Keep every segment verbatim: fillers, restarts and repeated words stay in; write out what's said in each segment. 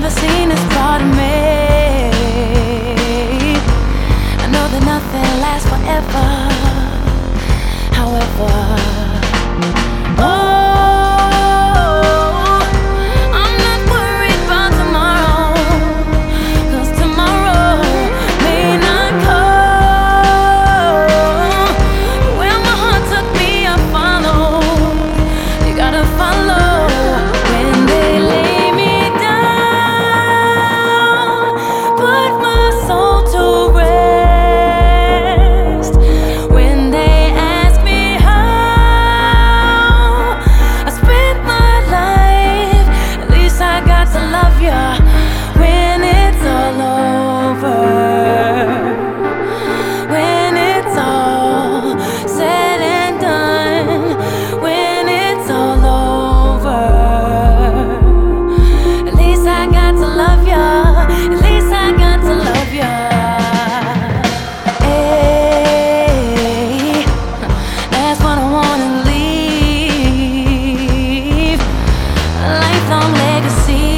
never seen this part of me. I know that nothing lasts forever. However, oh, I'm not worried about tomorrow, 'cause tomorrow may not come. Where my heart took me, I follow. You gotta follow. When they lay me down, put my soul to rest. When they ask me how I spent my life, at least I got to love ya. When it's all over, when it's all said and done, when it's all over, at least I got to love ya. At least I got to love ya. Hey, that's what I wanna leave, a lifelong legacy.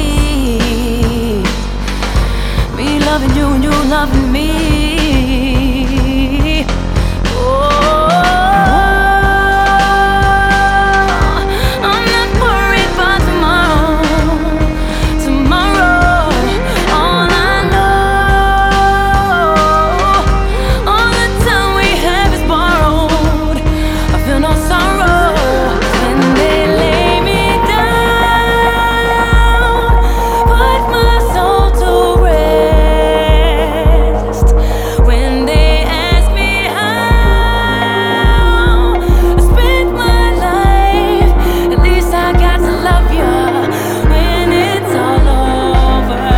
Me loving you and you loving me. Oh, I'm not worried about tomorrow. Tomorrow, all I know, all the time we have is borrowed. I feel no sorrow when they lay me down, put my soul to rest. When they ask me how I spent my life, at least I got to love ya. When it's all over,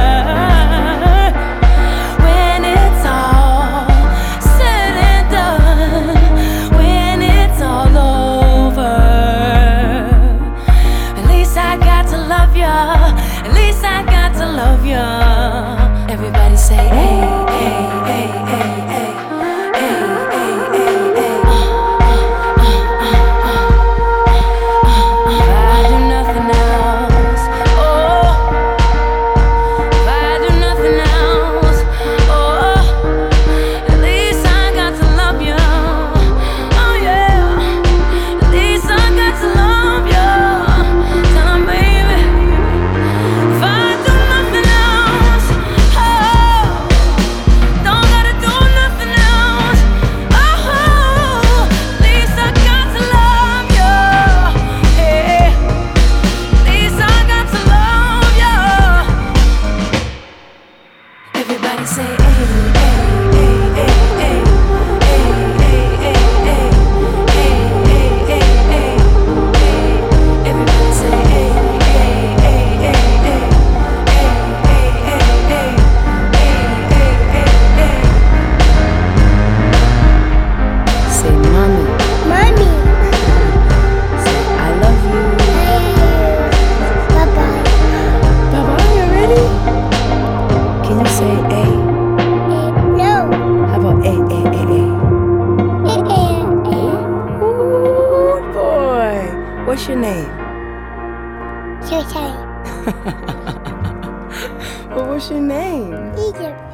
when it's all said and done, when it's all over, at least I got to love ya. At least I got to love ya. Everybody say, hey, hey, hey, hey, hey, hey, hey, hey, hey. If I do nothing else, oh, if I do nothing else, oh, at least I got to love ya. Oh yeah, at least I got to love ya. Tell 'em, baby, if I do nothing else, oh, don't gotta do nothing else. Oh, at least I got to love ya. Yeah, at least I got to love ya. Everybody say, hey, hey, hey, hey, hey, hey, hey, hey, hey, hey, hey, hey, hey. Everybody say, hey, hey, hey, hey, hey, hey, hey, hey, hey, hey, hey, hey. Say, mommy, Mommy, say, I love you. bye-bye. Baba, you ready? Can you say A? No. How about A, A, A, A? Eh, eh, eh. Ooh, boy. What's your name? Showtime. Well, what's your name? Egypt.